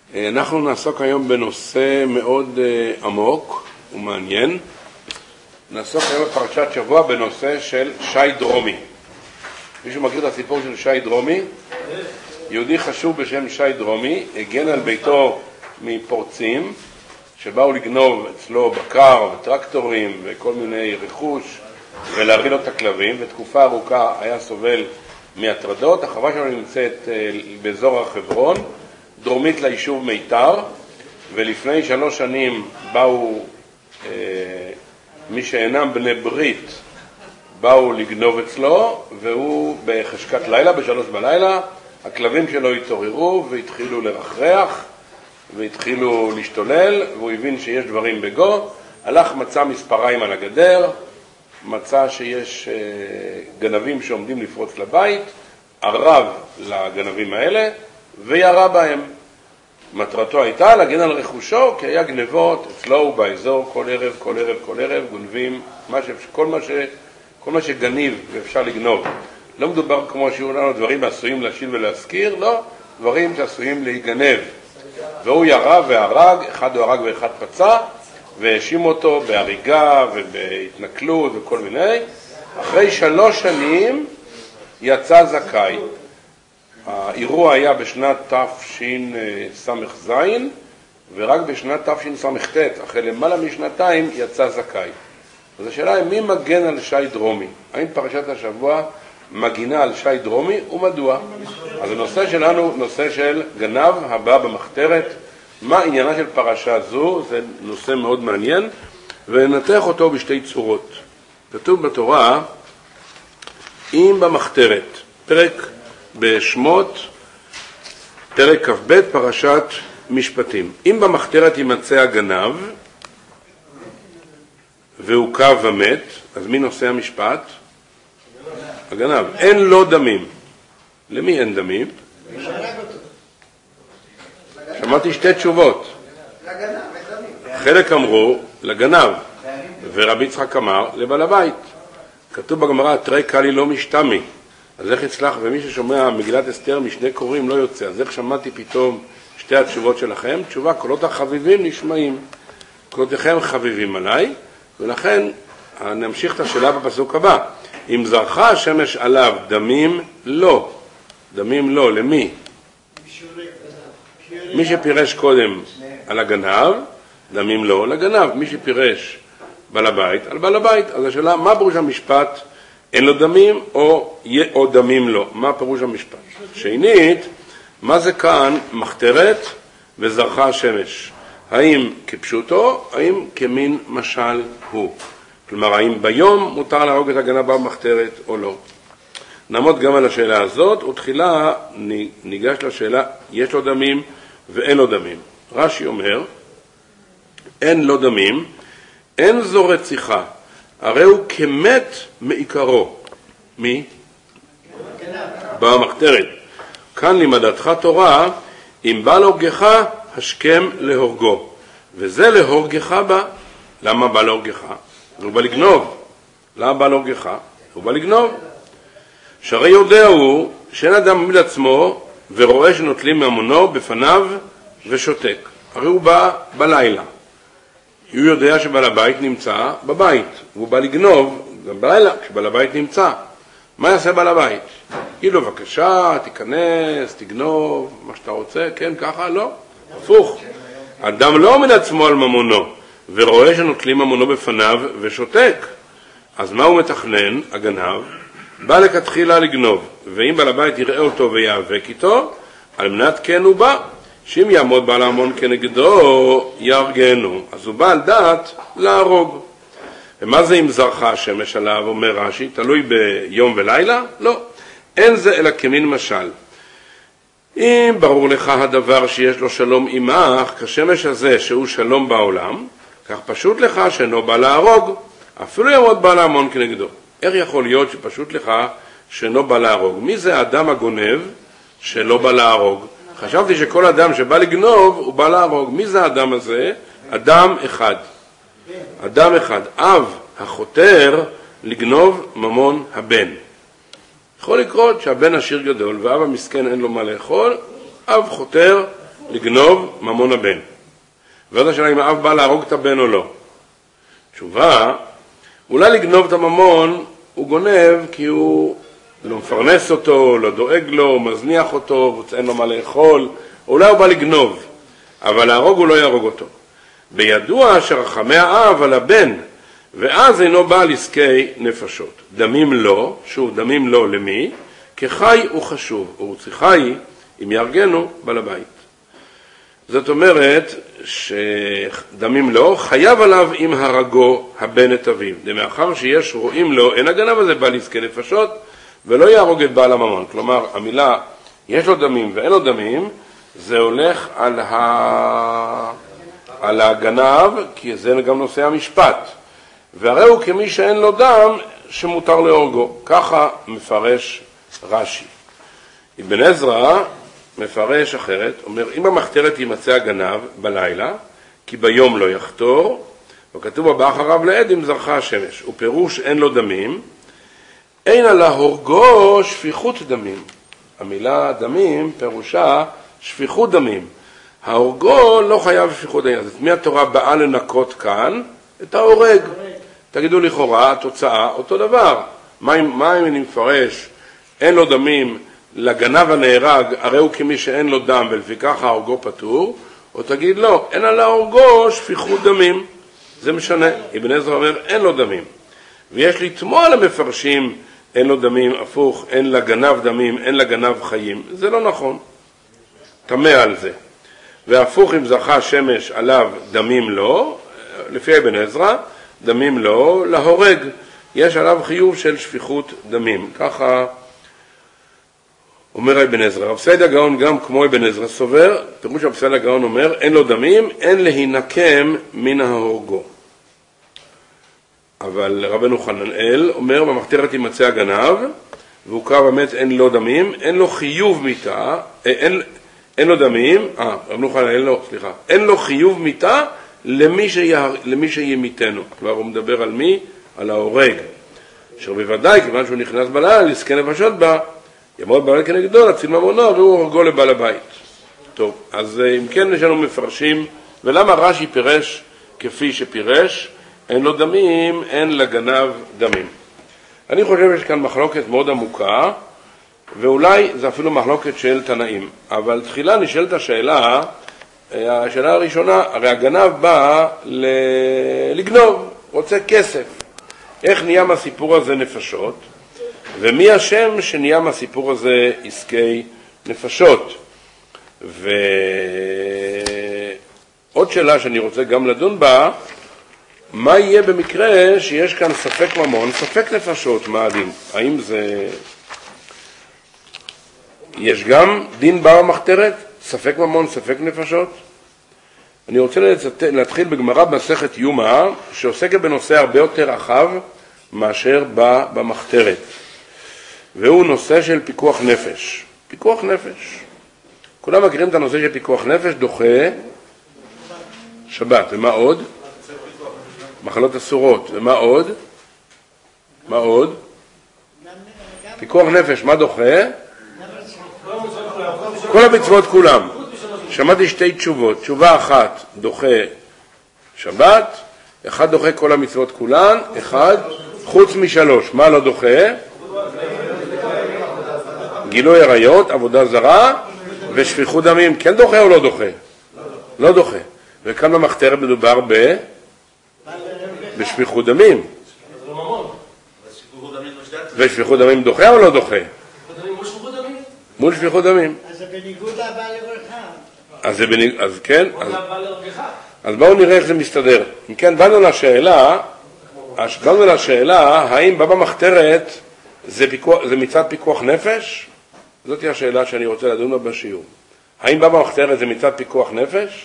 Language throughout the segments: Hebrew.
אנחנו נעסוק היום בנושא מאוד עמוק ומעניין. נעסוק היום בפרשת שבוע בנושא של שי דרומי. מישהו מכיר את הסיפור של שי דרומי? יהודי חשוב בשם שי דרומי הגן על ביתו מפורצים שבאו לגנוב אצלו בקר וטרקטורים וכל מיני רכוש ולהרעיל לו את הכלבים, ותקופה ארוכה היה סובל מהטרדות. החווה שלנו נמצאת באזור החברון, דרומית ליישוב מיתר, ולפני 3 שנים באו מי שאינם בני ברית, באו לגנוב אצלו, והוא בחשכת לילה, ב3 בלילה, הכלבים שלו התעוררו והתחילו לרחרח והתחילו להשתולל, והוא הבין שיש דברים בגו, הלך מצא מספריים על הגדר, מצא שיש גנבים שעומדים לפרוץ לבית, ערב לגנבים האלה וירה בהם. מטרתו הייתה להגן על רכושו, כי היה גנבות אצלו ובאזור כל ערב גונבים כל מה שגניב ואפשר לגנוב. לא מדובר כמו שיהיו לנו דברים עשויים להשיל ולהזכיר, לא, דברים שעשויים להיגנב. והוא ירה והרג, אחד הוא הרג ואחד פצע, והאשים אותו בהריגה ובהתנכלות וכל מיני. אחרי 3 שנים יצא זכאי. האירוע היה בשנת תשס"ז, ורק בשנת תשס"ט, אחרי למעלה משנתיים, יצא זכאי. אז השאלה היא, מי מגן על שי דרומי? האם פרשת השבוע מגינה על שי דרומי, ומדוע? אז הנושא שלנו, נושא של גנב הבא במחתרת. מה עניינה של פרשה זו? זה נושא מאוד מעניין, ונתח אותו בשתי צורות. כתוב בתורה, אם במחתרת, פרק בשמות, פרק כ"ב, פרשת משפטים. אם במחתרת יימצא הגנב והוא קו ומת, אז מי נושא המשפט? הגנב. אין לו דמים. למי אין דמים? שמעתי 2 תשובות. חלק אמרו לגנב, ורבי יצחק אמר לבעל הבית. כתוב בגמרא, תרי קלי לא משתמי. אז איך הצלח? ומי ששומע מגילת אסתר משני קוראים לא יוצא. אז איך שמעתי פתאום 2 התשובות שלכם? תשובה, קולות החביבים נשמעים. קולותיכם חביבים עליי, ולכן נמשיך את השאלה בפסוק הבא. אם זרחה השמש עליו, דמים לא. דמים לא, למי? מי שפירש קודם על הגנב, דמים לא לגנב. מי שפירש בעל הבית, על בעל הבית. אז השאלה, מה פירוש המשפט? אין לו דמים או דמים לו? מה פירוש המשפט? שנית, מה זה כאן מחתרת וזרחה השמש? האם כפשוטו, האם כמין משל הוא? כלומר, האם ביום מותר להרוג את הגנב במחתרת או לא? נעמוד גם על השאלה הזאת, ותחילה ניגש לשאלה, יש לו דמים ואין לו דמים. רש"י אומר, אין לו דמים, אין זו רציחה, הרי הוא כמת מעיקרו. מי? במחתרת. כאן לימדתך תורה, אם בא להורגך, השכם להורגו. וזה להורגך בא. למה בא להורגך? הוא בא לגנוב. למה בא להורגך? הוא בא לגנוב. שהרי יודע הוא שאין אדם מעמיד עצמו ורואה שנוטלים ממונו בפניו ושותק. הרי הוא בא בלילה. הוא יודע שבעל הבית נמצא בבית. הוא בא לגנוב גם בלילה כשבעל הבית נמצא. מה יעשה בעל הבית? יגיד לו, בבקשה, תיכנס, תגנוב, מה שאתה רוצה, כן, ככה, לא. הפוך. אדם לא עומד עצמו על ממונו, ורואה שנוטלים ממונו בפניו ושותק. אז מה הוא מתכנן, הגנב? בא לכתחילה לגנוב, ואם בעל הבית יראה אותו ויאבק איתו, על מנת כן הוא בא. שאם יעמוד בעל המון כנגדו, יהרגנו. אז הוא בא על דעת להרוג. ומה זה אם זרחה השמש עליו, אומר רש"י, תלוי ביום ולילה? לא. אין זה אלא כמין משל. אם ברור לך הדבר שיש לו שלום עמך, כשמש הזה שהוא שלום בעולם, כך פשוט לך שאינו בא להרוג, אפילו יעמוד בעל המון כנגדו. איך יכול להיות שפשוט לך שאינו בא להרוג? מי זה האדם הגונב שלא בא להרוג? חשבתי שכל אדם שבא לגנוב הוא בא להרוג. מי זה האדם הזה? אדם אחד. אדם אחד. אב החותר לגנוב ממון הבן. יכול לקרות שהבן עשיר גדול ואב המסכן אין לו מה לאכול, אב חותר לגנוב ממון הבן. ועוד השאלה אם האב בא להרוג את הבן או לא. תשובה, אולי לגנוב את הממון הוא גונב כי הוא לא מפרנס אותו, לא דואג לו, מזניח אותו, אין לו מה לאכול, אולי הוא בא לגנוב, אבל להרוג הוא לא יהרוג אותו. בידוע שרחמי האב על הבן, ואז אינו בא לעסקי נפשות. דמים לו, שוב דמים לו למי? כחי הוא חשוב, ורוצחי אם יארגנו בעל הבית. זאת אומרת שדמים לו, חייב עליו אם הרגו הבן את אביו. דמאחר שיש רואים לו, אין הגנב הזה בא לעסקי נפשות, ולא יהרוג את בעל הממון. כלומר, המילה יש לו דמים ואין לו דמים, זה הולך על הגנב, כי זה גם נושא המשפט. והרי הוא כמי שאין לו דם שמותר להורגו. ככה מפרש רש"י. אבן עזרא מפרש אחרת, אומר, אם במחתרת יימצא הגנב בלילה, כי ביום לא יחתור, וכתוב הבא אחריו לעד אם זרחה השמש. ופירוש אין לו דמים, אין על ההורגו שפיכות דמים. המילה דמים פירושה שפיכות דמים. ההורגו לא חייב שפיכות דמים. אז את מי התורה באה לנקות כאן? את ההורג. תגידו לכאורה, התוצאה אותו דבר. מה אם אני מפרש אין לו דמים לגנב הנהרג, הרי הוא כמי שאין לו דם ולפיכך ההורגו פטור, או תגיד לא, אין על ההורגו שפיכות דמים. זה משנה. אבן עזרא אומר אין לו דמים. ויש לתמוע למפרשים אין לו דמים, הפוך, אין לגנב דמים, אין לגנב חיים. זה לא נכון. תמה על זה. והפוך אם זכה השמש עליו דמים לא, לפי אבן עזרא, דמים לא, להורג. יש עליו חיוב של שפיכות דמים. ככה אומר אבן עזרא. רב סעדיה גאון גם כמו אבן עזרא סובר, פירוש רב סעדיה גאון אומר, אין לו דמים, אין להינקם מן ההורגו. אבל רבנו חננאל אומר, במחתרת יימצא הגנב, והוא קרא באמת אין לו דמים, אין לו חיוב מיתה, אין לו דמים, רבנו חננאל לא, סליחה, אין לו חיוב מיתה למי שימיתנו. כבר הוא מדבר על מי? על ההורג. אשר בוודאי, כיוון שהוא נכנס בלילה, לזכה נפשות בה, יעמוד בעל כנגדו, להציל ממונו, והוא הורגו לבעל הבית. טוב, אז אם כן יש לנו מפרשים, ולמה רש"י פירש כפי שפירש, אין לו דמים, אין לגנב דמים. אני חושב שיש כאן מחלוקת מאוד עמוקה, ואולי זה אפילו מחלוקת של תנאים. אבל תחילה נשאלת השאלה הראשונה, הרי הגנב בא לגנוב, רוצה כסף. איך נהיה מהסיפור הזה נפשות? ומי השם שנהיה מהסיפור הזה עסקי נפשות? ועוד שאלה שאני רוצה גם לדון בה, מה יהיה במקרה שיש כאן ספק ממון, ספק נפשות, מה הדין? האם זה... יש גם דין בר מחתרת, ספק ממון, ספק נפשות? אני רוצה להתחיל בגמרא במסכת יומא, שעוסקת בנושא הרבה יותר רחב מאשר במחתרת. והוא נושא של פיקוח נפש. פיקוח נפש. כולם מכירים את הנושא של פיקוח נפש, דוחה שבת. ומה עוד? מחלות אסורות. ומה עוד? מה עוד? פיקוח נפש, מה דוחה? כל המצוות כולם. שמעתי שתי תשובות. תשובה אחת דוחה שבת, אחד דוחה כל המצוות כולן, אחד חוץ משלוש. מה לא דוחה? גילוי עריות, עבודה זרה ושפיכות דמים. כן דוחה או לא דוחה? לא דוחה. וכאן במחתרת מדובר בשפיכות דמים. ושפיכות דמים דוחה או לא דוחה? מול שפיכות דמים. אז זה בניגוד לבא לברכה. אז כן. אז בואו נראה איך זה מסתדר. אם כן, באנו לשאלה, האם בבא מחתרת זה מצד פיקוח נפש? זאת היא השאלה שאני רוצה לדון בה בשיעור. האם בבא מחתרת זה מצד פיקוח נפש?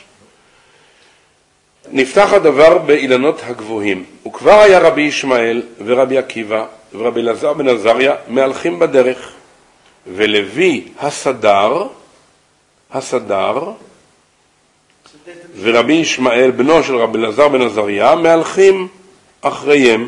נפתח הדבר באילנות הגבוהים. וכבר היה רבי ישמעאל ורבי עקיבא ורבי אלעזר בן עזריה מהלכים בדרך. ולוי הסדר ורבי ישמעאל בנו של רבי אלעזר בן עזריה מהלכים אחריהם.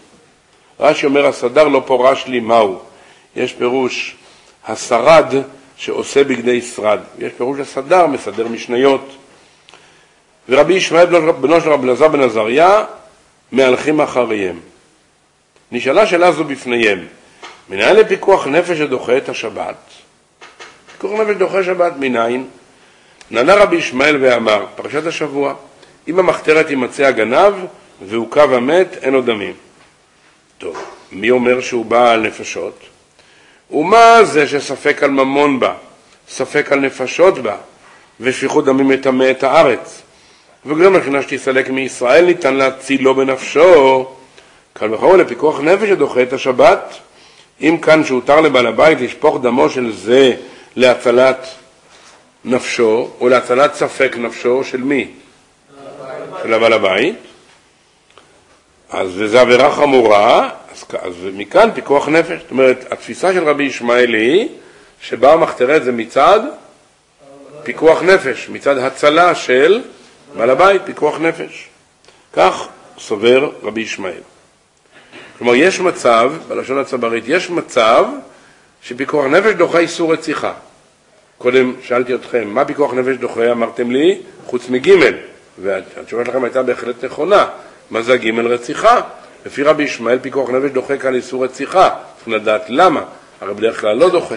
רש"י אומר הסדר לא פורש לי מהו. יש פירוש השרד שעושה בגדי שרד. יש פירוש הסדר, מסדר משניות. ורבי ישמעאל בנו של רבי אלעזר בן עזריה מהלכים אחריהם. נשאלה שאלה זו בפניהם, מנין לפיקוח נפש שדוחה את השבת? פיקוח נפש דוחה שבת מנין? נענה רבי ישמעאל ואמר, פרשת השבוע, אם המחתרת יימצא הגנב והוקב המת, אין עוד דמים. טוב, מי אומר שהוא בעל נפשות? ומה זה שספק על ממון בה, ספק על נפשות בה, ושפיכות דמים מטמא את הארץ? וגם לכן שתסלק מישראל ניתן להצילו בנפשו. קל וחומר לפיקוח נפש שדוחה את השבת. אם כאן שהותר לבעל הבית לשפוך דמו של זה להצלת נפשו, או להצלת ספק נפשו של מי? של הבעל הבית. אז זה עבירה חמורה, אז מכאן פיקוח נפש. זאת אומרת, התפיסה של רבי ישמעאל היא שבאה המחתרת זה מצד פיקוח נפש, מצד הצלה של בעל הבית, פיקוח נפש. כך סובר רבי ישמעאל. כלומר, יש מצב, בלשון הצברית, יש מצב שפיקוח נפש דוחה איסור רציחה. קודם שאלתי אתכם, מה פיקוח נפש דוחה? אמרתם לי, חוץ מגימל. והתשובה שלכם הייתה בהחלט נכונה. מה זה הגימל? רציחה. לפי רבי ישמעאל, פיקוח נפש דוחה כאן איסור רציחה. צריך לדעת למה. הרי בדרך כלל לא דוחה.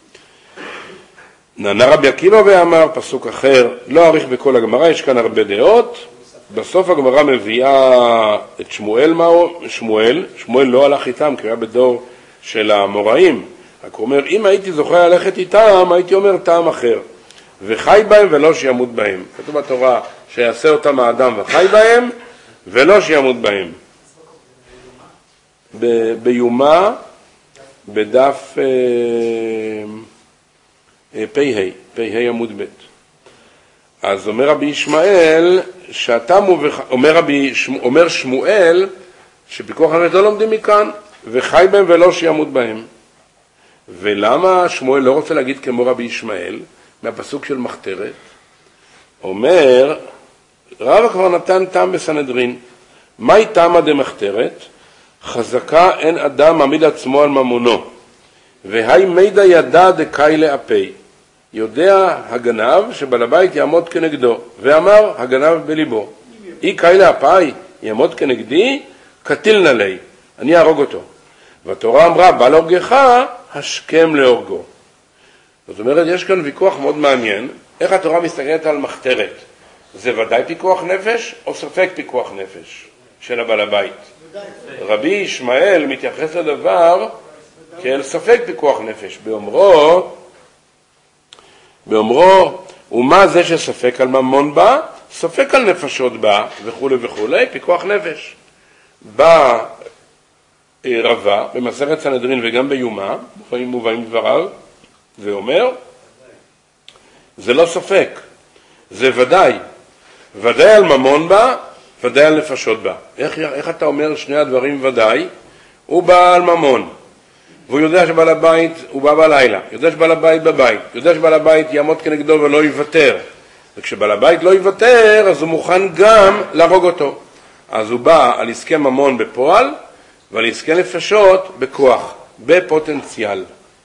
נענה רבי עקיבא ואמר, פסוק אחר, לא אריך בכל הגמרא, יש כאן הרבה דעות. בסוף הגמרא מביאה את שמואל, שמואל לא הלך איתם, כי היה בדור של המוראים. רק הוא אומר, אם הייתי זוכה ללכת איתם, הייתי אומר טעם אחר. וחי בהם ולא שימות בהם. כתוב בתורה שיעשה אותם האדם וחי בהם, ולא שימות בהם. ביומה, בדף פ"ה עמוד ב'. אז אומר רבי ישמעאל, אומר שמואל, שפיקוח נפש לא לומדים מכאן, וחי בהם ולא שימות בהם. ולמה שמואל לא רוצה להגיד כמו רבי ישמעאל, מהפסוק של מחתרת? אומר, רב כבר נתן טעם בסנהדרין, מהי טעמה דמחתרת? חזקה אין אדם מעמיד עצמו על ממונו, והי מידע ידע דקאי לאפי. יודע הגנב שבעל הבית יעמוד כנגדו, ואמר הגנב בליבו, אי קאי לאפי יעמוד כנגדי, קטיל נלי, אני ארוג אותו. והתורה אמרה, בא להורגך, השכם להורגו. זאת אומרת, יש כאן ויכוח מאוד מעניין, איך התורה מסתכלת על מחתרת. זה ודאי פיקוח נפש או ספק פיקוח נפש של הבעל הבית? רבי ישמעאל מתייחס לדבר כאל ספק פיקוח נפש, באומרו, ומה זה שספק על ממון בה? ספק על נפשות בה, וכו' וכו', פיקוח נפש. בא רבה, במסכת סנהדרין וגם ביומה, מובאים דבריו, זה אומר, זה לא ספק, זה ודאי. ודאי על ממון בה, ודאי על נפשות בה. איך אתה אומר שני הדברים ודאי? הוא בא על ממון, והוא יודע שבעל הבית, הוא בא בלילה, יודע שבעל הבית בבית, יודע שבעל הבית יעמוד כנגדו ולא יוותר. וכשבעל הבית לא יוותר, אז הוא מוכן גם להרוג אותו. אז הוא בא על עסקי ממון בפועל, ועל עסקי נפשות בכוח, בפוטנציאל.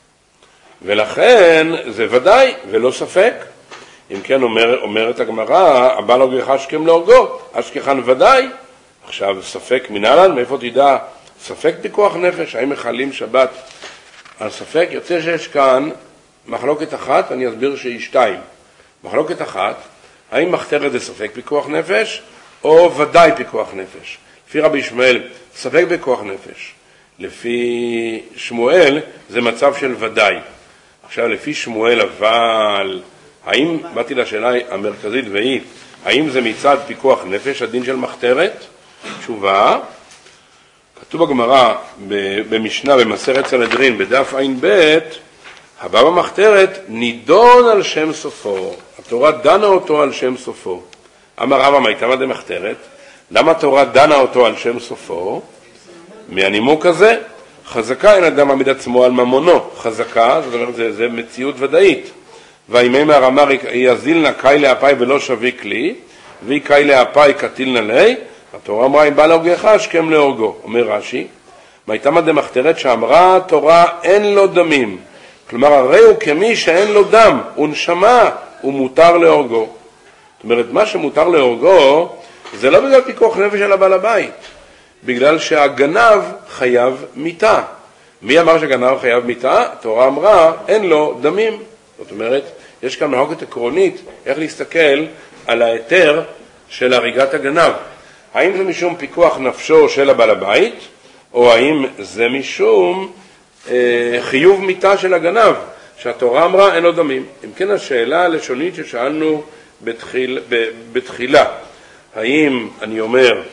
ולכן זה ודאי ולא ספק. אם כן אומרת הגמרא, הבא להורגך השכם להורגו, השכחן ודאי. עכשיו ספק מנהלן, מאיפה תדע ספק פיקוח נפש? האם מחלים שבת על ספק? יוצא שיש כאן מחלוקת אחת, אני אסביר שהיא שתיים. מחלוקת אחת, האם מחתרת זה ספק פיקוח נפש או ודאי פיקוח נפש? לפי רבי ישמעאל ספק פיקוח נפש, לפי שמואל זה מצב של ודאי. עכשיו לפי שמואל, אבל האם, באתי לשאלה המרכזית והיא, האם זה מצד פיקוח נפש הדין של מחתרת? תשובה, כתוב בגמרא במשנה במסכת סנהדרין בדף ע"ב, הבא במחתרת נידון על שם סופו, התורה דנה אותו על שם סופו. אמר רבא, מה הייתה דמחתרת? למה התורה דנה אותו על שם סופו? מהנימוק הזה, חזקה אין אדם מעמיד עצמו על ממונו. חזקה, זאת אומרת, זה מציאות ודאית. והימי מהרמר יזילנה קאי לאפי ולא שביק לי, והיא קאי לאפי קטיל נלי, התורה אמרה, אם בא להורגך השכם להורגו. אומר רש"י, מה הייתה דמחתרת שאמרה התורה אין לו דמים, כלומר, הרי הוא כמי שאין לו דם, הוא נשמה, הוא מותר להורגו. זאת אומרת, מה שמותר להורגו, זה לא בגלל פיקוח נפש של הבעל הבית, בגלל שהגנב חייב מיתה. מי אמר שהגנב חייב מיתה? התורה אמרה, אין לו דמים. זאת אומרת, יש כאן מחלוקת עקרונית, איך להסתכל על ההיתר של הריגת הגנב. האם זה משום פיקוח נפשו של הבעל הבית, או האם זה משום חיוב מיתה של הגנב, שהתורה אמרה אין לו דמים. אם כן, השאלה הלשונית ששאלנו בתחילה, האם אני אומר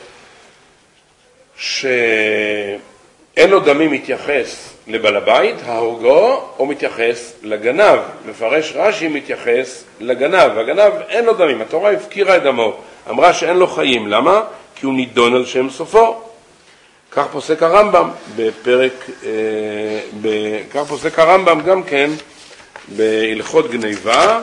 שאין לו דמים מתייחס לבעל הבית, ההורגו, או מתייחס לגנב? מפרש רש"י מתייחס לגנב, הגנב אין לו דמים, התורה הפקירה את דמו, אמרה שאין לו חיים. למה? כי הוא נידון על שם סופו. כך פוסק הרמב"ם כך פוסק הרמב"ם גם כן בהלכות גניבה,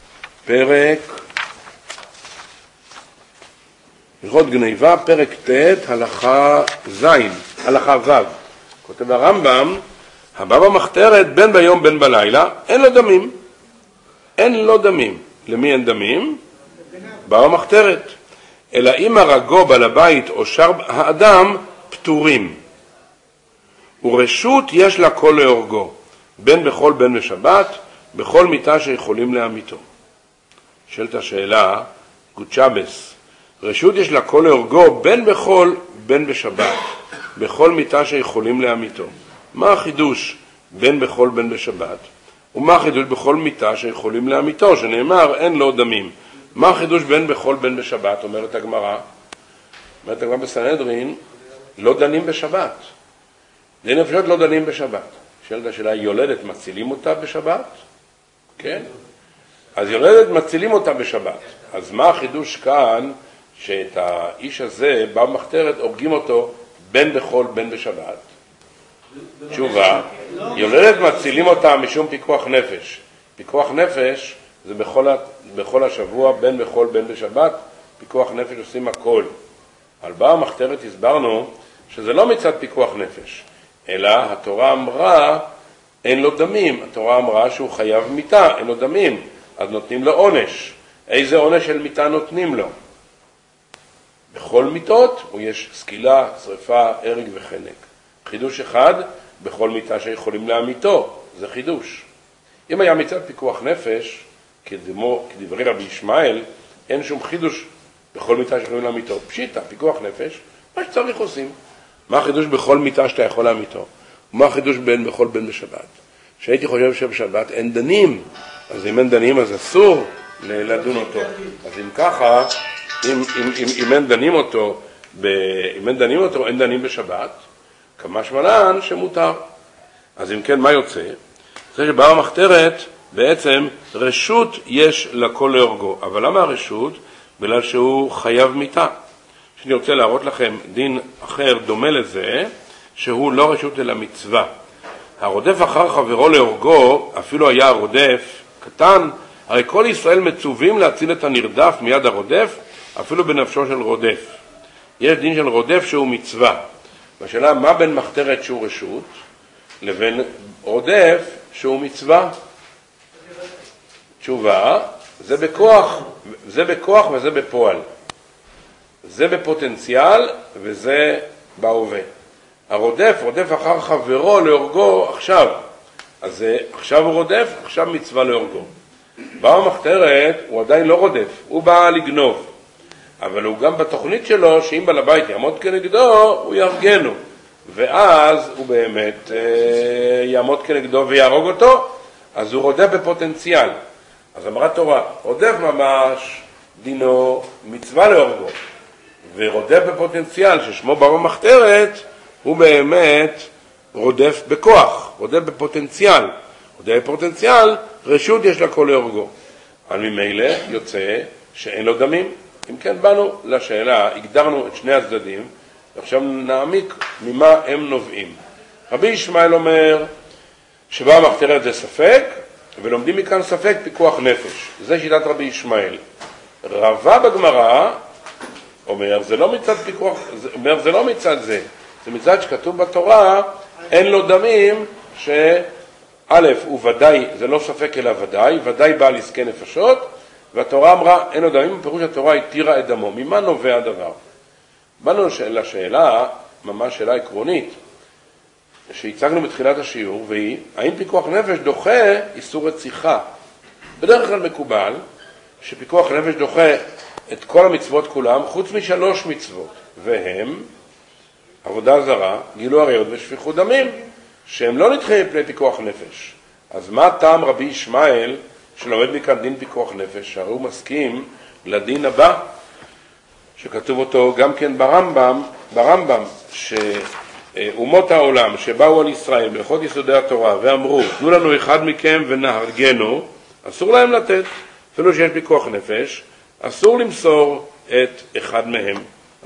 הלכות גניבה, פרק ט', הלכה ו'. כותב הרמב"ם, הבא במחתרת בין ביום בין בלילה, אין לו דמים. אין לו דמים. למי אין דמים? בא במחתרת. אלא אם הרגו בעל הבית או שאר האדם פטורים. ורשות יש לה כל להורגו, בין בחול בין בשבת, בכל מיטה שיכולים להמיתו. שאלת השאלה, גוצ'בס, רשות יש לה כל להורגו, בין בחול בין בשבת, בכל מיטה שיכולים להמיתו. מה החידוש בין בחול בין בשבת? ומה החידוש בכל מיטה שיכולים להמיתו, שנאמר אין לו דמים? מה החידוש בין בחול בין בשבת? אומרת הגמרא בסנהדרין, לא דנים בשבת. דיני נפשות לא דנים בשבת. שאלת השאלה, יולדת מצילים אותה בשבת? כן. אז יולדת מצילים אותה בשבת. אז מה החידוש כאן, שאת האיש הזה במחתרת הורגים אותו בין בחול בין בשבת? תשובה, יולדת מצילים אותה משום פיקוח נפש. פיקוח נפש זה בכל השבוע, בין בחול בין בשבת, פיקוח נפש עושים הכל. על באה המחתרת הסברנו שזה לא מצד פיקוח נפש, אלא התורה אמרה אין לו דמים. התורה אמרה שהוא חייב מיתה, אין לו דמים, אז נותנים לו עונש. איזה עונש של מיתה נותנים לו? בכל מיתות הוא יש סקילה, שריפה, הרג וחנק. חידוש אחד, בכל מיתה שיכולים להמיתו, זה חידוש. אם היה מצד פיקוח נפש, כדברי רבי ישמעאל, אין שום חידוש בכל מיטה שיכולים להמיתו. פשיטה, פיקוח נפש, מה שצריך עושים. מה החידוש בכל מיטה שאתה יכול להמיתו? ומה החידוש בכל בין בשבת? שהייתי חושב שבשבת אין דנים, אז אם אין דנים אז אסור לדון אותו. אז אם ככה, אם אין דנים אותו, אין דנים בשבת, כמשמע לן שמותר. אז אם כן, מה יוצא? זה שבאה המחתרת, בעצם רשות יש לכל להורגו. אבל למה הרשות? בגלל שהוא חייב מיתה. שאני רוצה להראות לכם דין אחר דומה לזה, שהוא לא רשות אלא מצווה. הרודף אחר חברו להורגו, אפילו היה הרודף קטן, הרי כל ישראל מצווים להציל את הנרדף מיד הרודף, אפילו בנפשו של רודף. יש דין של רודף שהוא מצווה. והשאלה, מה בין מחתרת שהוא רשות, לבין רודף שהוא מצווה? תשובה, זה בכוח וזה בפועל. זה בפוטנציאל וזה בהווה. הרודף רודף אחר חברו להורגו עכשיו. אז עכשיו הוא רודף, עכשיו מצווה להורגו. באה המחתרת, הוא עדיין לא רודף, הוא בא לגנוב. אבל הוא גם בתוכנית שלו, שאם בעל הבית יעמוד כנגדו, הוא יהרגנו. ואז הוא באמת יעמוד כנגדו ויהרוג אותו, אז הוא רודף בפוטנציאל. אז אמרה תורה, רודף ממש דינו מצווה להורגו. ורודף בפוטנציאל, ששמו בא במחתרת, הוא באמת רודף בכוח, רודף בפוטנציאל. רודף בפוטנציאל, רשות יש לה כל להורגו. אבל ממילא יוצא שאין לו דמים. אם כן, באנו לשאלה, הגדרנו את שני הצדדים, ועכשיו נעמיק ממה הם נובעים. רבי ישמעאל אומר שבא המחתרת זה ספק, ולומדים מכאן ספק פיקוח נפש. זה שיטת רבי ישמעאל. רבה בגמרא אומר, זה לא מצד פיקוח, אומר, זה לא מצד זה. זה מצד שכתוב בתורה, אין לו דמים א', הוא ודאי, זה לא ספק אלא ודאי, ודאי בא לזקי נפשות, והתורה אמרה, אין עוד דמים, פירוש התורה התירה את דמו. ממה נובע הדבר? באנו לשאלה, ממש שאלה עקרונית, שהצגנו בתחילת השיעור, והיא, האם פיקוח נפש דוחה איסור רציחה? בדרך כלל מקובל שפיקוח נפש דוחה את כל המצוות כולם, חוץ מ3 מצוות, והם עבודה זרה, גילוי עריות ושפיכות דמים, שהם לא נדחים מפני פיקוח נפש. אז מה טעם רבי ישמעאל שלומד מכאן דין פיקוח נפש? הרי הוא מסכים לדין הבא, שכתוב אותו גם כן ברמב"ם, שאומות העולם שבאו על ישראל בהלכות יסודי התורה ואמרו, תנו לנו אחד מכם ונהרגנו, אסור להם לתת, אפילו שיש פיקוח נפש, אסור למסור את אחד מהם,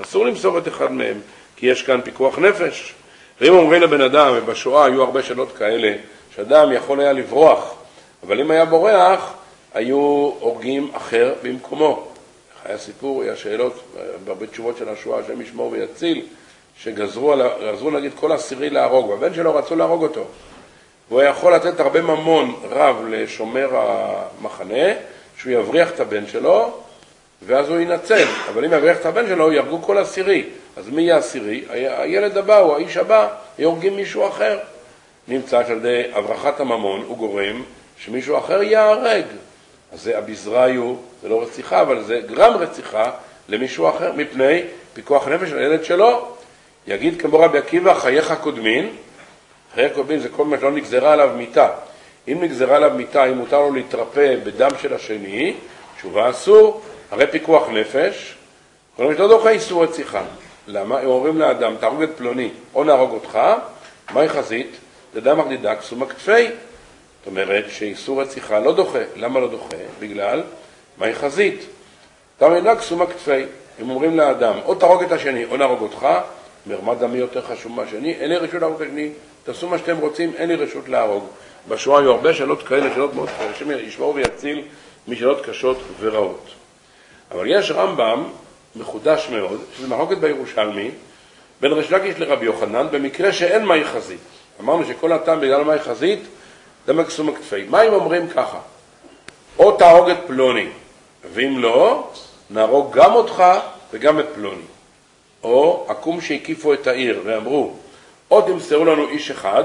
כי יש כאן פיקוח נפש. ואם אומרים לבן אדם, ובשואה היו הרבה שאלות כאלה, שאדם יכול היה לברוח, אבל אם היה בורח, היו הורגים אחר במקומו. היה סיפור, היה שאלות, בהרבה תשובות של השואה, השם ישמור ויציל, שגזרו נגיד כל עשירי להרוג, והבן שלו רצו להרוג אותו. והוא יכול לתת הרבה ממון רב לשומר המחנה, שהוא יבריח את הבן שלו, ואז הוא ינצל. אבל אם יבריח את הבן שלו, ירגו כל עשירי. אז מי יהיה עשירי? הילד הבא או האיש הבא, יורגים מישהו אחר. נמצא שעל ידי הברחת הממון, הוא גורם שמישהו אחר יהרג. אז זה אביזריו, זה לא רציחה, אבל זה גרם רציחה למישהו אחר, מפני פיקוח נפש של הילד שלו. יגיד כמו רבי עקיבא, חייך קודמין, זה כל מה שלא נגזרה עליו מיתה. אם נגזרה עליו מיתה, אם מותר לו להתרפא בדם של השני, תשובה אסור, הרי פיקוח נפש, כל מה שלא דוחה איסור רציחה. למה? הם אומרים לאדם, תהרוג את פלוני, או נהרוג אותך, מהי חזית? דדם ארדידק, סומא כתפי. זאת אומרת שאיסור רציחה לא דוחה. למה לא דוחה? בגלל מהי חזית? דם ארדידק, סומא כתפי. הם אומרים לאדם, או תהרוג את השני, או נהרוג אותך, מרמה דמי יותר חשוב מהשני, אין לי רשות להרוג את השני, תעשו מה שאתם רוצים, אין לי רשות להרוג. בשואה היו הרבה שאלות כאלה, שאלות מאוד כאלה, השם ישמור ויציל משאלות קשות ורעות. אבל יש רמב"ם מחודש מאוד, שזה מחלוקת בירושלמי, בין ריש לקיש לרבי יוחנן, במקרה שאין מהי חזית. אמרנו שכל הטעם בגלל מהי חזית, דמק סומא כתפי. מה אם אומרים ככה? או תהרוג את פלוני, ואם לא, נהרוג גם אותך וגם את פלוני. או עקום שהקיפו את העיר ואמרו, או תמסרו לנו איש אחד,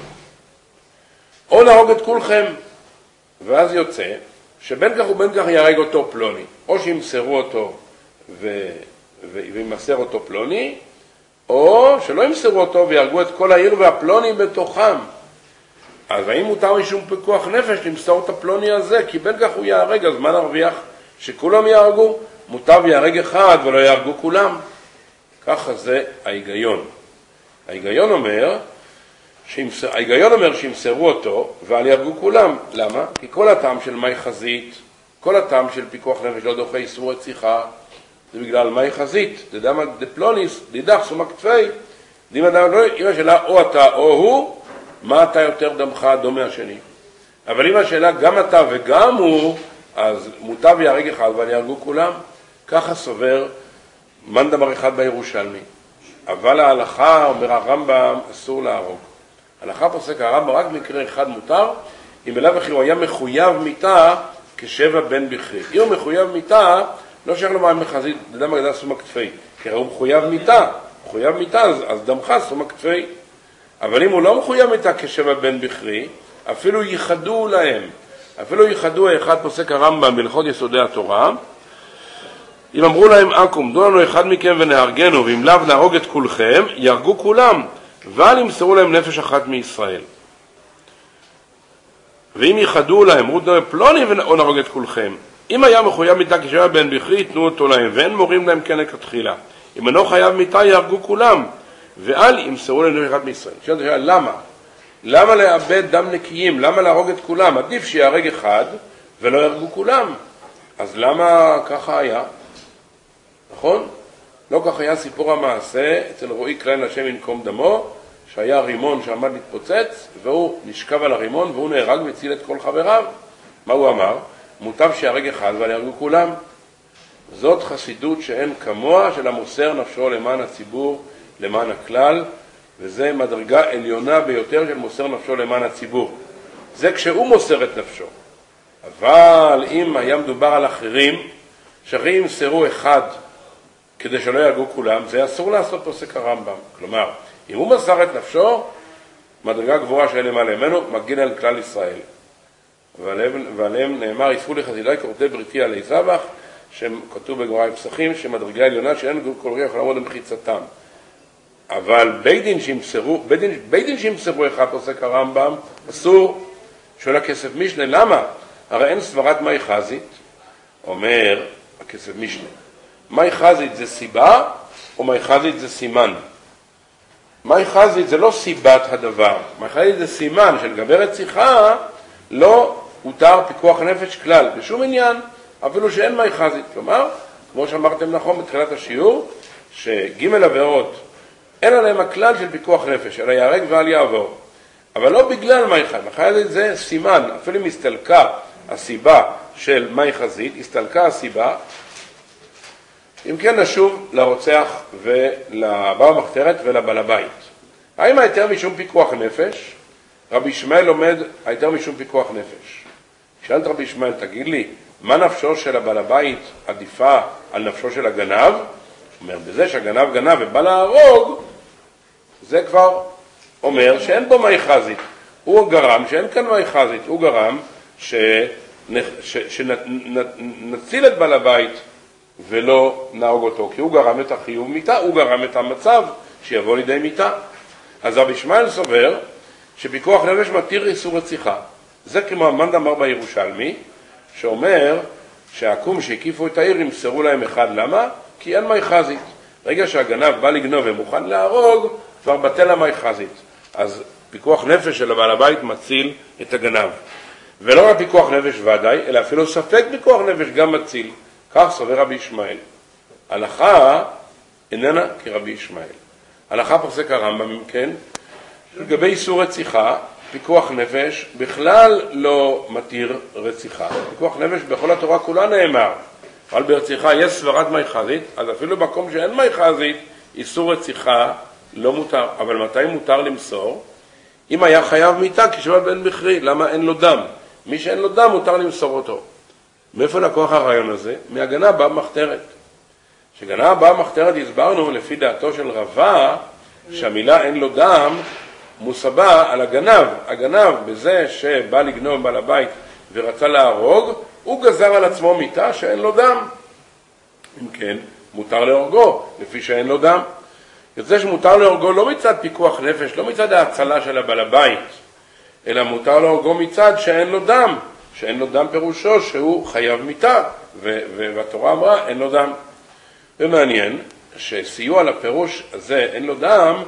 או נהרוג את כולכם. ואז יוצא שבין כך ובין כך יהרג אותו פלוני, או שימסרו אותו וימסר אותו פלוני, או שלא ימסרו אותו ויהרגו את כל העיר והפלוני בתוכם. אז האם מותר משום פיקוח נפש למסור את הפלוני הזה? כי בין כך הוא יהרג, אז מה נרוויח? שכולם יהרגו? מותר ויהרג אחד ולא יהרגו כולם. ככה זה ההיגיון. ההיגיון אומר שימסרו אותו ואל יהרגו כולם. למה? כי כל הטעם של מהי חזית, כל הטעם של פיקוח נפש לא דוחה איסור רציחה, זה בגלל מהי חזית. דדם דפלוניס, דידך סומא כתפי. אם השאלה או אתה או הוא, מה אתה יותר דמך דום מהשני? אבל אם השאלה גם אתה וגם הוא, אז מוטב ויהרג אחד ואל יהרגו כולם. ככה סובר מאן דאמר אחד בירושלמי. אבל ההלכה, אומר הרמב"ם, אסור להרוג. ההלכה פוסק הרמב"ם רק מקרה אחד מותר, אם בלאו הכי הוא היה מחויב מיתה כשבע בן בכרי. אם הוא מחויב מיתה, לא שייך לו מה מחזית, דדם ארדידק סומא כתפי. כי הוא מחויב מיתה, אז דמך סומא כתפי. אבל אם הוא לא מחויב מיתה כשבע בן בכרי, אפילו ייחדו להם. אחד פוסק הרמב"ם בהלכות יסודי התורה, אם אמרו להם עקום, תנו לנו אחד מכם ונהרגנו, ואם לאו נהרוג את כולכם, יהרגו כולם, ואל ימסרו להם נפש אחת מישראל. ואם ייחדו להם, אמרו פלוני או נהרוג את כולכם. אם היה מחויב מיתה כשבע בן בכרי, יתנו אותו להם, ואין מורים להם כן לכתחילה. אם אינו חייב מיתה, יהרגו כולם, ואל ימסרו להם נפש אחת מישראל. למה? למה לאבד דם נקיים? למה להרוג את כולם? עדיף שיהרג אחד ולא יהרגו כולם. אז למה ככה היה? נכון? לא כך היה סיפור המעשה אצל רועי קליין לשם ינקום דמו, שהיה רימון שעמד להתפוצץ, והוא נשכב על הרימון והוא נהרג והציל את כל חבריו. מה הוא אמר? מוטב שיהרג אחד ואל יהרגו כולם. זאת חסידות שאין כמוה של המוסר נפשו למען הציבור, למען הכלל, וזה מדרגה עליונה ביותר של מוסר נפשו למען הציבור. זה כשהוא מוסר את נפשו. אבל אם היה מדובר על אחרים, שאחרים ימסרו אחד כדי שלא יהרגו כולם, זה אסור לעשות פוסק הרמב"ם. כלומר, אם הוא מסר את נפשו, מדרגה גבוהה שאין למעלה ממנו, מגן על כלל ישראל. ועליהם נאמר, יספו לי חסידיי כורתי בריתי עלי זבח, שכתוב בגמרא בפסחים, שמדרגה עליונה שאין כל רגע יכול לעמוד במחיצתם. אבל בית דין שימסרו אחד פוסק הרמב"ם, אסור. שואל הכסף משנה, למה? הרי אין סברת מאי חזית, אומר הכסף משנה. מאי חזית זה סיבה, או מאי חזית זה סימן? מאי חזית זה לא סיבת הדבר, מאי חזית זה סימן שלגבי רציחה לא הותר פיקוח נפש כלל, בשום עניין, אפילו שאין מאי חזית. כלומר, כמו שאמרתם נכון בתחילת השיעור, שג' עבירות אין עליהם הכלל של פיקוח נפש, אלא יהרג ואל יעבור. אבל לא בגלל מאי חזית, מאי חזית זה סימן, אפילו אם הסתלקה הסיבה של מאי חזית, הסתלקה הסיבה, אם כן נשוב לרוצח ולבעל המחתרת ולבעל הבית. האם היתר משום פיקוח נפש? רבי ישמעאל לומד היתר משום פיקוח נפש. שאלת רבי ישמעאל, תגיד לי, מה נפשו של הבעל הבית עדיפה על נפשו של הגנב? אומר, בזה שהגנב גנב ובא להרוג, זה כבר אומר שאין בו מאי חזית. הוא גרם שאין כאן מאי חזית, הוא גרם שנציל את בעל הבית ולא נהרוג אותו, כי הוא גרם את החיוב מיתה, הוא גרם את המצב שיבוא לידי מיתה. אז רבי ישמעאל סובר שפיקוח נפש מתיר איסור רציחה. זה כמו המאן דאמר בירושלמי, שאומר שהעקום שהקיפו את העיר ימסרו להם אחד. למה? כי אין מאי חזית. רגע שהגנב בא לגנוב ומוכן להרוג, כבר בטל המאי חזית. אז פיקוח נפש של הבעל הבית מציל את הגנב. ולא רק פיקוח נפש ודאי, אלא אפילו ספק פיקוח נפש גם מציל. כך סובר רבי ישמעאל. הלכה איננה כרבי ישמעאל. הלכה פוסק הרמב"ם, אם כן, לגבי איסור רציחה, פיקוח נפש בכלל לא מתיר רציחה. פיקוח נפש בכל התורה כולה נאמר, אבל ברציחה יש סברת מאי חזית, אז אפילו במקום שאין מאי חזית, איסור רציחה לא מותר. אבל מתי מותר למסור? אם היה חייב מיתה כשבת בן בכרי, למה אין לו דם? מי שאין לו דם מותר למסור אותו. מאיפה לקוח הרעיון הזה? מהגנה באה מחתרת. שגנה באה מחתרת הסברנו לפי דעתו של רבה, שהמילה אין לו דם מוסבה על הגנב. הגנב בזה שבא לגנוב בעל הבית ורצה להרוג, הוא גזר על עצמו מיתה שאין לו דם. אם כן, מותר להורגו לפי שאין לו דם. יוצא שמותר להורגו לא מצד פיקוח נפש, לא מצד ההצלה של הבעל הבית, אלא מותר להורגו מצד שאין לו דם. שאין לו דם פירושו שהוא חייב מיתה, והתורה אמרה אין לו דם. ומעניין שסיוע לפירוש הזה אין לו דם,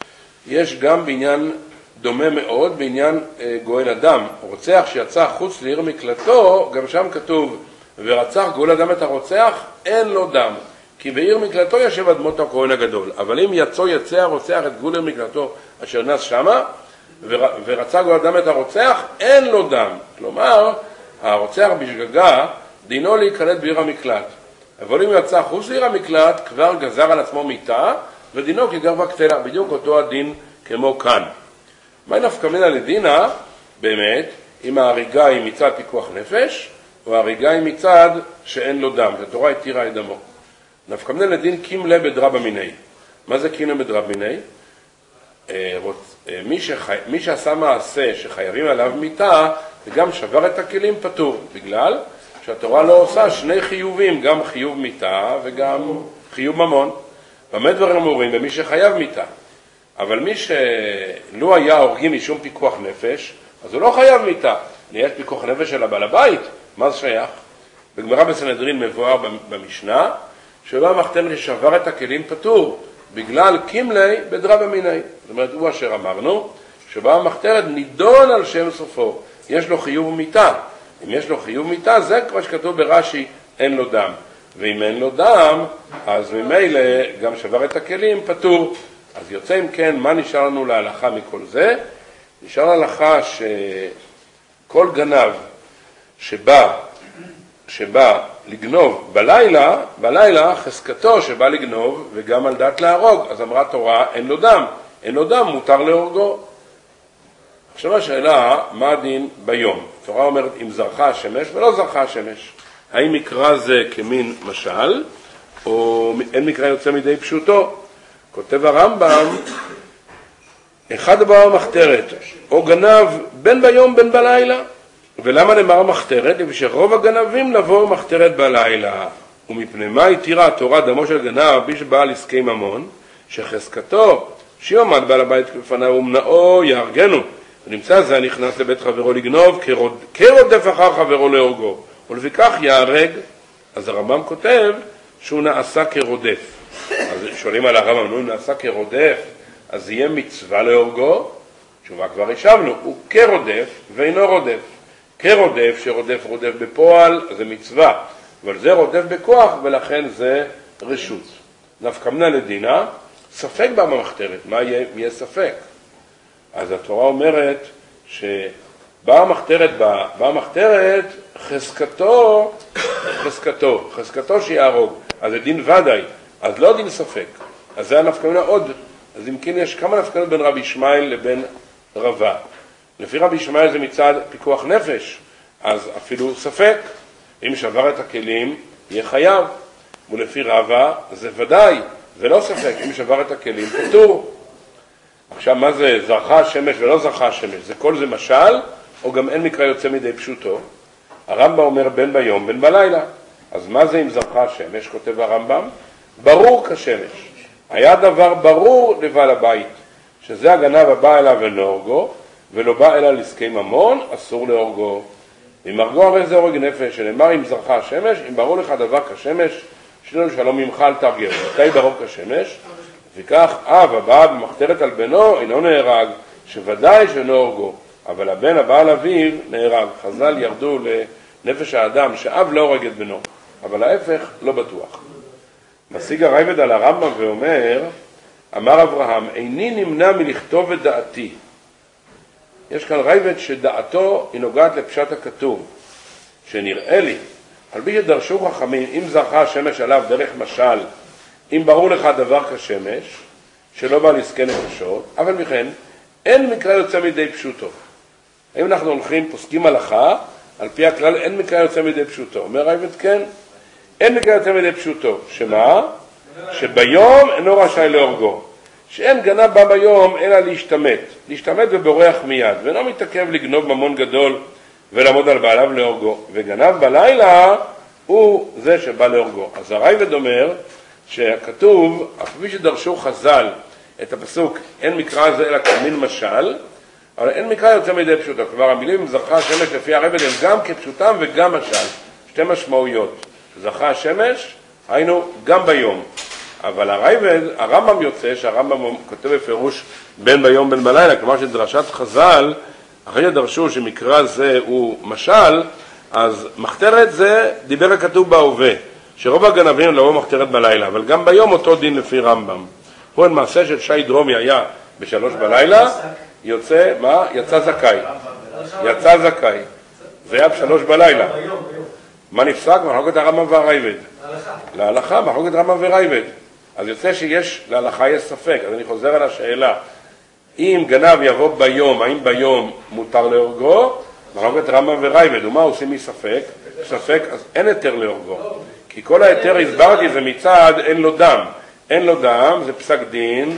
יש גם בעניין דומה מאוד, בעניין גואל אדם. רוצח שיצא חוץ לעיר מקלטו, גם שם כתוב, ורצח גואל אדם את הרוצח, אין לו דם. כי בעיר מקלטו ישב אדמות הכהן הגדול. אבל אם יצא הרוצח את גואל מקלטו אשר נס שמה, ורצח גואל אדם את הרוצח, אין לו דם. כלומר, הרוצח בשגגה, דינו להיקלט בעיר המקלט. אבל אם יצא חוץ לעיר המקלט, כבר גזר על עצמו מיתה, ודינו כגרבה קטנה, בדיוק אותו הדין כמו כאן. מה נפקא מינה לדינה, באמת, אם ההריגה היא מצד פיקוח נפש, או ההריגה היא מצד שאין לו דם, שהתורה התירה את דמו. נפקא מינה לדין קימלה בדרבא מיניה. מה זה קימלה בדרבא מיניה? מי שעשה מעשה שחייבים עליו מיתה, וגם שבר את הכלים פטור, בגלל שהתורה לא עושה שני חיובים, גם חיוב מיתה וגם חיוב ממון. במה דברים אמורים? במי שחייב מיתה. אבל מי שלא היה הורגים משום פיקוח נפש, אז הוא לא חייב מיתה. יש פיקוח נפש של הבעל הבית, מה זה שייך? בגמרא בסנהדרין מבואר במשנה, שבא המחתרת ששבר את הכלים פטור, בגלל קימלי בדרבא מיניה. זאת אומרת, הוא אשר אמרנו, שבא המחתרת נידון על שם סופו. יש לו חיוב מיתה. אם יש לו חיוב מיתה, זה כמו שכתוב ברש"י, אין לו דם. ואם אין לו דם, אז ממילא גם שבר את הכלים פטור. אז יוצא אם כן, מה נשאר לנו להלכה מכל זה? נשאר להלכה שכל גנב שבא לגנוב בלילה חזקתו שבא לגנוב וגם על דעת להרוג. אז אמרה תורה, אין לו דם. אין לו דם, מותר להורגו. עכשיו השאלה, מה הדין ביום? התורה אומרת אם זרחה השמש ולא זרחה השמש. האם מקרא זה כמין משל, או אין מקרא יוצא מדי פשוטו? כותב הרמב"ם, אחד דבר מחתרת, או גנב בין ביום בין בלילה. ולמה נאמר מחתרת? לפי שרוב הגנבים לבוא מחתרת בלילה. ומפני מה התירה התורה דמו של גנב, מי שבא לעסקי ממון, שחזקתו שיעמד בעל הבית לפניו ומנעו יהרגנו. ונמצא זה נכנס לבית חברו לגנוב, כרודף אחר חברו להורגו, ולפיכך יהרג. אז הרמב"ם כותב שהוא נעשה כרודף. אז שואלים על הרמב"ם, נו, נעשה כרודף, אז יהיה מצווה להורגו? תשובה כבר השבנו, הוא כרודף ואינו רודף. כרודף, שרודף רודף בפועל, זה מצווה, אבל זה רודף בכוח, ולכן זה רשות. נפקא מינה לדינה, ספק בא במחתרת. מה יהיה ספק? אז התורה אומרת שבאה המחתרת, חזקתו שיהרוג. אז זה דין ודאי, אז לא דין ספק. אז זה הנפקא מינה עוד. אז אם כן יש כמה נפקא מינות בין רבי ישמעאל לבין רבא. לפי רבי ישמעאל זה מצד פיקוח נפש, אז אפילו ספק. אם שבר את הכלים, יהיה חייב. ולפי רבא זה ודאי, זה לא ספק. אם שבר את הכלים, פטור. עכשיו, מה זה זרחה השמש ולא זרחה השמש? זה כל זה משל, או גם אין מקרא יוצא מדי פשוטו? הרמב"ם אומר בין ביום בין בלילה. אז מה זה אם זרחה השמש? כותב הרמב"ם, ברור כשמש. היה דבר ברור לבעל הבית, שזה הגנב הבא אליו ולהורגו, ולא בא אלא לעסקי ממון, אסור להורגו. אם הרגו הרי זה הורג נפש, שנאמר אם זרחה השמש, אם ברור לך דבר כשמש, שלנו שלום ממך אל תרגל. מתי ברור כשמש? וכך אב הבא במחתרת על בנו אינו נהרג, שוודאי שאינו הורגו, אבל הבן הבא על אביו נהרג. חז"ל ירדו לנפש האדם שאב לא הורג את בנו, אבל ההפך לא בטוח. משיג הרייבד על הרמב"ם ואומר, אמר אברהם, איני נמנע מלכתוב את דעתי. יש כאן רייבד שדעתו היא נוגעת לפשט הכתוב, שנראה לי, על פי שדרשו חכמים, אם זרחה השמש עליו דרך משל, אם ברור לך דבר כשמש, שלא בא לעסקי נפשות, אבל מכן, אין מקרא יוצא מדי פשוטו. אם אנחנו הולכים, פוסקים הלכה, על פי הכלל אין מקרא יוצא מדי פשוטו. אומר רייבד כן, אין מקרא יוצא מדי פשוטו. שמה? שביום אינו רשאי להורגו. שאין גנב בא ביום אלא להשתמט ובורח מיד, ואינו מתעכב לגנוב ממון גדול ולעמוד על בעליו להורגו. וגנב בלילה הוא זה שבא להורגו. אז הרייבד אומר שהכתוב, אף פי שדרשו חז"ל את הפסוק אין מקרא זה אלא כמין משל, אבל אין מקרא יוצא מדי פשוטו. כלומר המילים זרחה השמש לפי הרייבד הם גם כפשוטם וגם משל, שתי משמעויות. זרחה השמש היינו גם ביום, אבל הרמב"ם יוצא שהרמב"ם כותב בפירוש בין ביום בין בלילה, כלומר שדרשת חז"ל אחרי שדרשו שמקרא זה הוא משל, אז מחתרת זה דיבר הכתוב בהווה, שרוב הגנבים לא מחתרת בלילה, אבל גם ביום אותו דין לפי רמב"ם. פה אין מעשה של שי דרומי היה ב3 בלילה, יוצא, מה? יצא זכאי. זה היה ב3 בלילה. מה נפסק? מחלוקת הרמב"ם והרייבד. להלכה, מחלוקת הרמב"ם והרייבד. אז יוצא שיש, להלכה יש ספק. אז אני חוזר על השאלה. אם גנב יבוא ביום, האם ביום מותר להורגו? מחלוקת הרמב"ם והרייבד. ומה עושים מספק? ספק, אז אין היתר להורגו. כי כל היתר הסברתי זה מצד אין לו דם. אין לו דם, זה פסק דין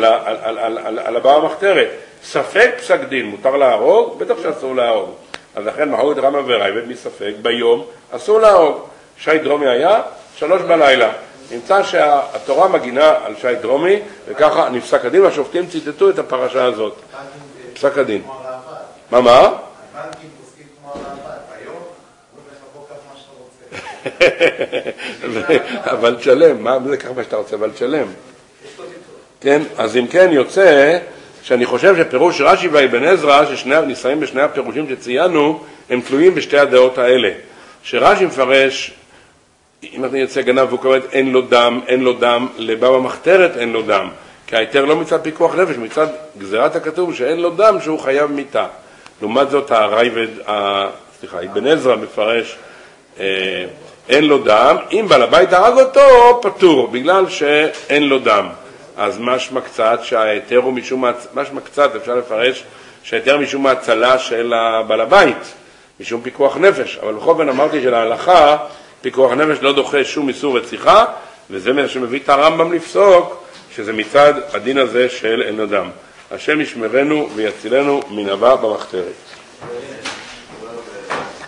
על הבאה המחתרת. ספק פסק דין, מותר להרוג? בטח שאסור להרוג. אז לכן מחלוקת הרמב"ם והרייבד מספק, ביום אסור להרוג. שי דרומי היה 3 בלילה. נמצא שהתורה מגינה על שי דרומי, וככה נפסק הדין, והשופטים ציטטו את הפרשה הזאת. פסק הדין. מה? הבנקים פוסקים כמו הרמב"ם, היום הוא לחבוק כף מה שאתה רוצה. אבל תשלם, מה זה ככה מה שאתה רוצה, אבל תשלם. כן, אז אם כן יוצא שאני חושב שפירוש רש"י ואבן עזרא, שנסיים בשני הפירושים שציינו, הם תלויים בשתי הדעות האלה. שרש"י מפרש, אם אתה יוצא גנב והוא קורא אין לו דם, לבא במחתרת אין לו דם. כי ההיתר לא מצד פיקוח נפש, מצד גזירת הכתוב שאין לו דם שהוא חייב מיתה. לעומת זאת אבן עזרא מפרש, אין לו דם, אם בעל הבית הרג אותו, פטור, בגלל שאין לו דם. אז משמע קצת שההיתר הוא משום משמע קצת, אפשר לפרש שהיתר משום ההצלה של הבעל הבית, משום פיקוח נפש. אבל בכל אופן אמרתי שלהלכה, פיקוח נפש לא דוחה שום איסור רציחה, וזה מה שמביא את הרמב"ם לפסוק, שזה מצד הדין הזה של אין אדם. השם ישמרנו ויצילנו מן הבא במחתרת.